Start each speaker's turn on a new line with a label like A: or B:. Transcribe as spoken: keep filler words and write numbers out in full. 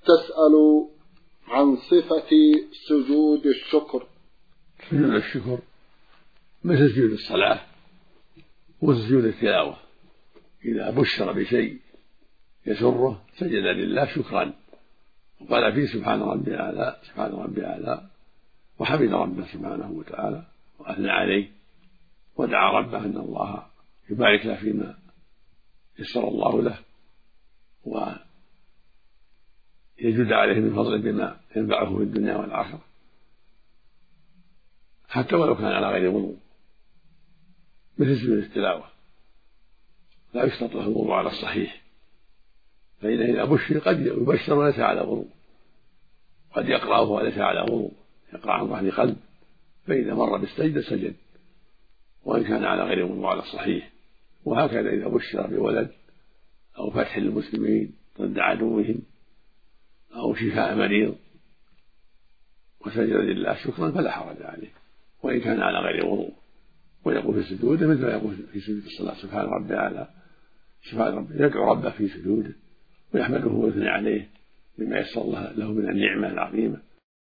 A: تسأل عن صفة سجود الشكر.
B: سجود الشكر مثل سجود الصلاة وسجود التلاوة، إذا بشر بشيء يسره سجد لله شكرا، وقال فيه سبحان ربي الأعلى سبحان ربي الأعلى، وحمد ربه سبحانه وتعالى وأثنى عليه، ودعا ربه أن الله يبارك له فيما يسر الله له ويجد عليه من فضله بما ينفعه في الدنيا والآخرة، حتى ولو كان على غير وضوء. مثل سجود التلاوة لا يشترط له الوضوء على الصحيح، فإنه إذا بشر قد يبشر وليس على وضوء، قد يقرأه وليس على وضوء، يقرأ عن ظهر قلب، فإذا مر بالسجدة سجد وإن كان على غير وضوء على الصحيح. وهكذا إذا بشر بولد أو فتح للمسلمين ضد عدوهم أو شفاء مريض وسجد لله شكرا فلا حرج عليه، وإن كان على غير وضوء، ويقول في سجوده مثل ما يقول في سجود الصلاة سبحان ربي الأعلى سبحان ربي، يدعو ربه في سجوده ويحمده ويثني عليه بما يسر له من النعمة العظيمة